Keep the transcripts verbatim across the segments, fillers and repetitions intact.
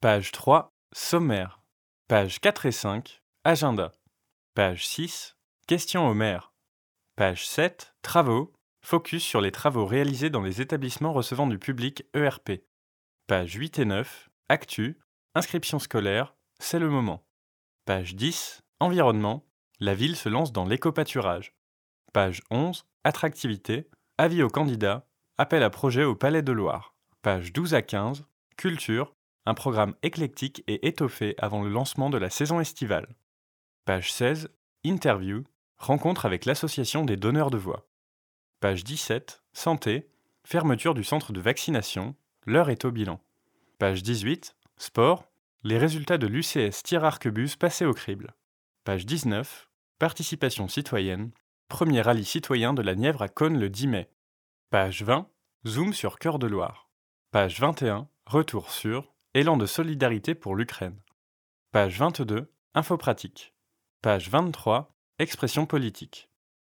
Page trois, sommaire. Page quatre et cinq, agenda. Page six, questions au maire. Page sept, travaux. Focus sur les travaux réalisés dans les établissements recevant du public E R P. Page huit et neuf, actu. Inscription scolaire, c'est le moment. Page dix, environnement. La ville se lance dans l'éco-pâturage. Page onze, attractivité. Avis aux candidats. Appel à projet au Palais de Loire. Page douze à quinze, culture. Un programme éclectique et étoffé avant le lancement de la saison estivale. Page seize, interview. Rencontre avec l'association des donneurs de voix. Page dix-sept, santé. Fermeture du centre de vaccination. L'heure est au bilan. Page dix-huit, sport. Les résultats de l'U C S Tir-Arquebuse passés au crible. Page dix-neuf, participation citoyenne. Premier rallye citoyen de la Nièvre à Cosne le dix mai. Page vingt, zoom sur Cœur de Loire. Page vingt et un, retour sur élan de solidarité pour l'Ukraine. Page vingt-deux, info pratique. Page vingt-trois, expression politique.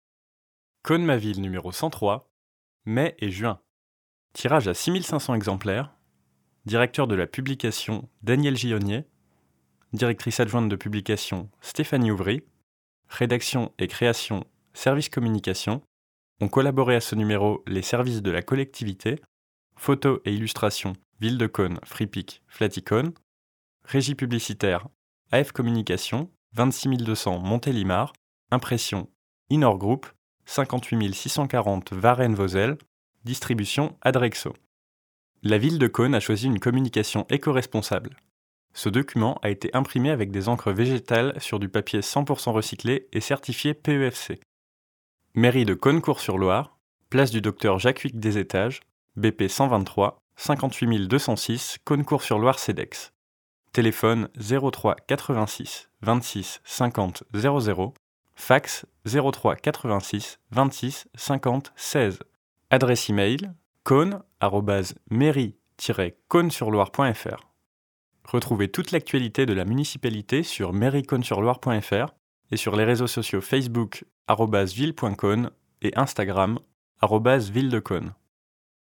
Cosne ma ville numéro cent trois, mai et juin. Tirage à six mille cinq cents exemplaires. Directeur de la publication Daniel Gionnier. Directrice adjointe de publication Stéphanie Ouvry. Rédaction et création Service Communication. Ont collaboré à ce numéro les services de la collectivité. Photos et illustrations Ville de Cosne, Fripic, Flaticone. Régie publicitaire A F Communication, vingt-six mille deux cents Montélimar. Impression Inor Group, cinquante-huit mille six cent quarante Varennes-Vauzelles. Distribution Adrexo. La ville de Cosne a choisi une communication éco-responsable. Ce document a été imprimé avec des encres végétales sur du papier cent pour cent recyclé et certifié P E F C. Mairie de Cosne-Cours-sur-Loire, place du docteur Jacques-Hugues des Étages, B P cent vingt-trois, cinquante-huit mille deux cent six, Cosne-Cours-sur-Loire Cedex. Téléphone zéro trois quatre-vingt-six vingt-six cinquante zéro zéro, fax zéro trois quatre-vingt-six vingt-six cinquante seize. Adresse email cosne arobase mairie tiret cosne-sur-loire point f r. Retrouvez toute l'actualité de la municipalité sur mairie cosne sur loire point f r et sur les réseaux sociaux Facebook arobase ville point cosne et Instagram arobase ville de Cosne.